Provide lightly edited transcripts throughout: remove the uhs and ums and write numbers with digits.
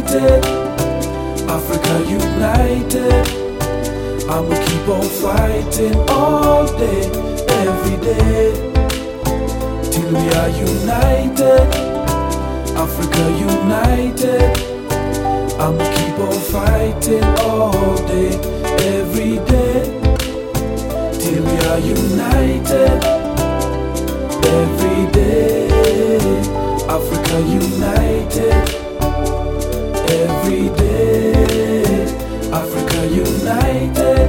united, Africa united. I'ma keep on fighting all day, every day, till we are united, Africa united. I'ma keep on fighting all day, every day, till we are united, every day, Africa united, every day, Africa united,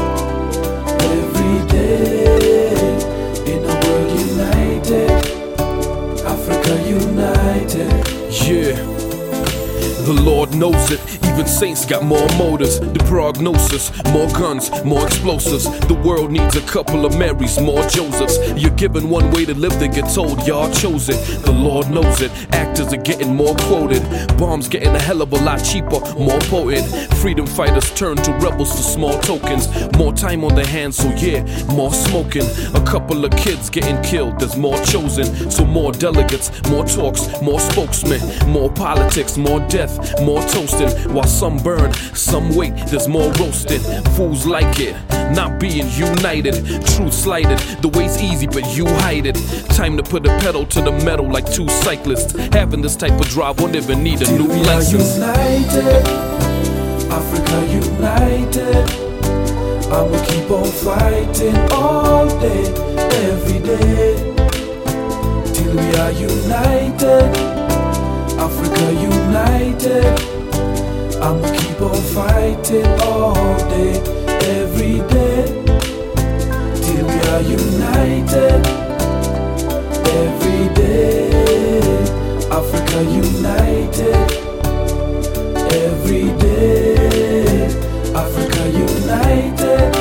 every day, in a world united, Africa united. Yeah, the Lord knows it. Even saints got more motives. The prognosis, more guns, more explosives. The world needs a couple of Marys, more Josephs. You're given one way to live, they get told y'all chose it. The Lord knows it. Actors are getting more quoted. Bombs getting a hell of a lot cheaper, more potent. Freedom fighters turn to rebels for small tokens. More time on their hands, so yeah, more smoking. A couple of kids getting killed, there's more chosen. So more delegates, more talks, more spokesmen. More politics, more death, more toasting. While some burn, some wait, there's more roasted. Fools like it, not being united. Truth slighted, the way's easy but you hide it. Time to put a pedal to the metal like two cyclists. Having this type of drive won't even need a new license. United, Africa united. I'ma keep on fighting all day, every day, till we are united, Africa united. I'ma keep on fighting all day, every day, till we are united, every day, Africa united, every day, Africa united,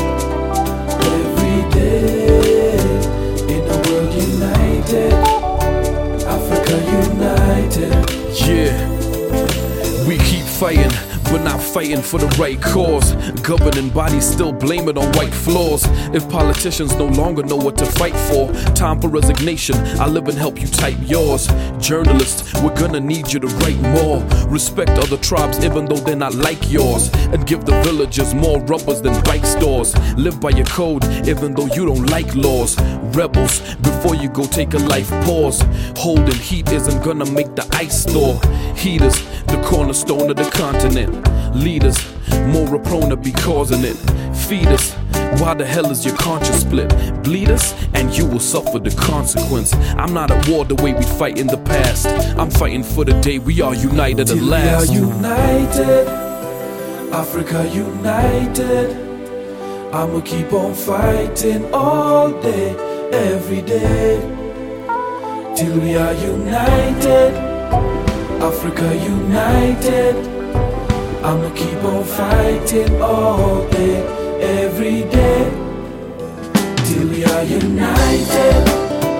every day, in a world united, Africa united. Yeah, we keep fighting, but not fighting for the right cause. Governing bodies still blame it on white flaws. If politicians no longer know what to fight for, time for resignation. I live and help you type yours. Journalists, we're gonna need you to write more. Respect other tribes even though they're not like yours. And give the villagers more rubbers than bike stores. Live by your code even though you don't like laws. Rebels, before you go take a life pause. Holding heat isn't gonna make the ice store. Heaters, the cornerstone of the continent. Leaders, more prone to be causing it. Feed us, why the hell is your conscience split? Bleed us, and you will suffer the consequence. I'm not at war the way we fight in the past. I'm fighting for the day we are united at last. We are united, Africa united. I'ma keep on fighting all day, every day, till we are united, Africa united. I'ma keep on fighting all day, every day, till we are united,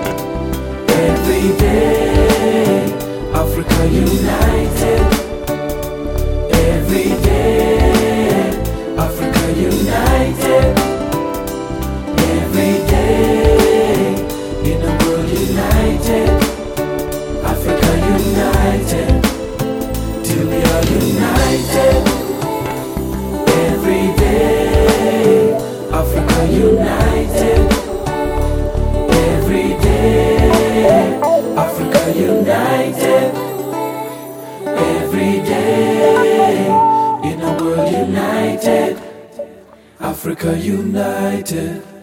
every day, Africa united, every day, Africa united, every day, in a world united, Africa united, till we are united, every day, Africa united, every day, Africa united, every day, in a world united, Africa united.